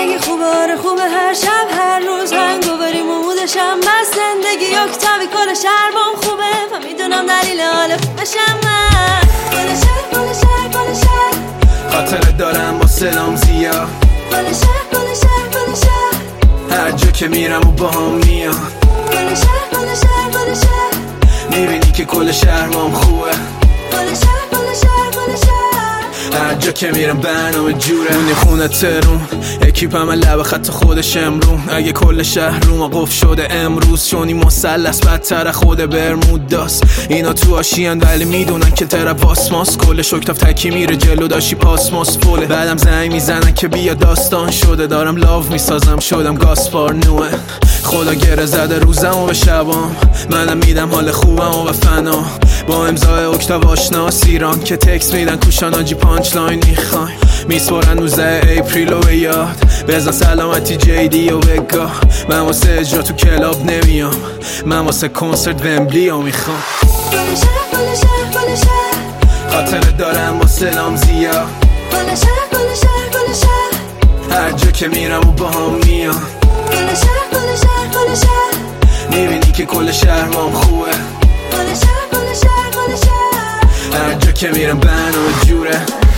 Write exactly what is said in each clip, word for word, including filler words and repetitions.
زندگی خوبه آره خوبه هر شب هر روز هنگوبریم و مودشم بس زندگی یکتاوی کل شهر بام خوبه و میدونم دلیل حال خوبشم من کل شهر کل شهر کل شهر خاطره دارم با سلام زیاد کل شهر کل شهر کل شهر هر جا که میرم و با هم میاد کل شهر کل شهر کل شهر میبینی که کل شهر بام خوبه کل شهر کل شهر کل شهر هر جا که میرم برنامه جوره اونی خونه ترون اکیپم لب خط خودش امرون اگه کل شهر رو ما قف شده امروز چونی مسلس بدتر خود برمود داست اینا تو آشیان ولی میدونن که تر پاسماس کل شکتاف تکی میره جلو داشی پاسماس فوله بعدم زنگ میزنن که بیا داستان شده دارم لاف میسازم شدم گاسپار نوه خدا گره زده روزم و به شبام منم میدم حال خوبم و به فنا با امضای اکتاو آشناس ایران که تکس میدن کوشاناجی پانچ لاین میخوایم میسپارن روزه اپریل و به یاد بزن سلامتی جیدی و بگاه من واسه اجرا تو کلاب نمیام من واسه کنسرت ومبلی ها میخوام کل شهر کل شهر کل شهر خاطره دارم با سلام زیاد کل شهر کل شهر کل شهر هر جا که میرم و با هم میاد کل شهر کل شهر کل شهر میبینی که کل شهر بام خوبه کل شهر کل شهر کل شهر هر جا که میرم برنامه جوره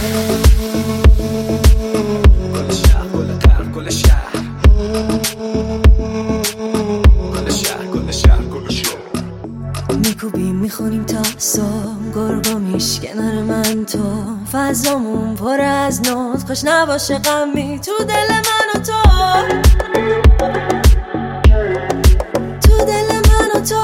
کل شهر کل شهر کل شهر کل شهر کل شهر کل شهر میکوبیم میخونیم تا صبح گرگا میشکنن من تو فضامون پر از نوت خوش نباشه غمی تو دل من و تو تو دل من و تو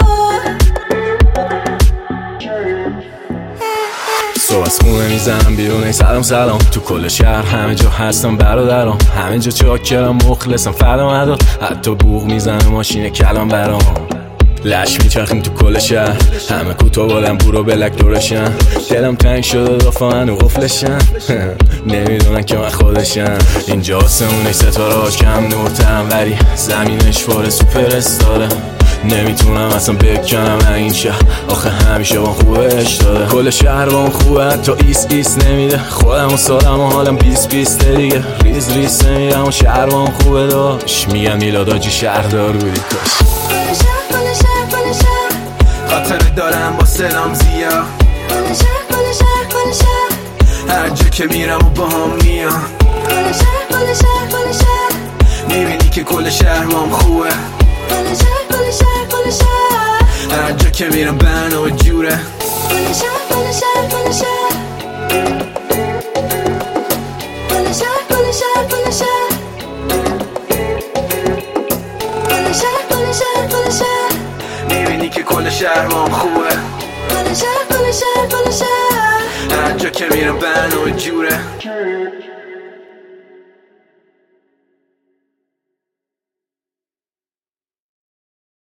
صبح از خونه میزنم بیرون ای سلام سلام تو کل شهر همه جا هستم برادرام همه جا چاکرم مخلصم فردا مدار حتی بوق میزنه ماشین کلام برام لش میچرخیم تو کل شهر همه کوتاه بالم برو بلک دورشن دلم تنگ شده دافان و غفلشن نمیدونن که من خودشم اینجا آسمونه ستاره هاش کم نورترم ولی زمینش باره سوپر استاره نمیتونم اصلا بکنم این شهر آخه همیشه با خوبش داده کل شهر با خوبه حتی ایس ایس نمیده خودم و سالم و حالم بیس بیس دیگه ریز ریز نمیرم و شهر با خوبه داشت میگن میلاداجی شهردار بودی کاش کل شهر کل شهر کل شهر خاطره دارم با سلام زیاد کل شهر کل شهر کل شهر هر جا که میرم و با هم میاد کل شهر کل شهر کل شهر میبینی که کل شهر بام خوبه کل شهر کل شهر کل شهر هر جا که میرم برنامه جوره کل شهر کل شهر کل شهر کل شهر کل شهر کل شهر کل شهر کل شهر کل شهر میبینی که کل شهر بام خوبه کل شهر کل شهر کل شهر هر جا که میرم برنامه جوره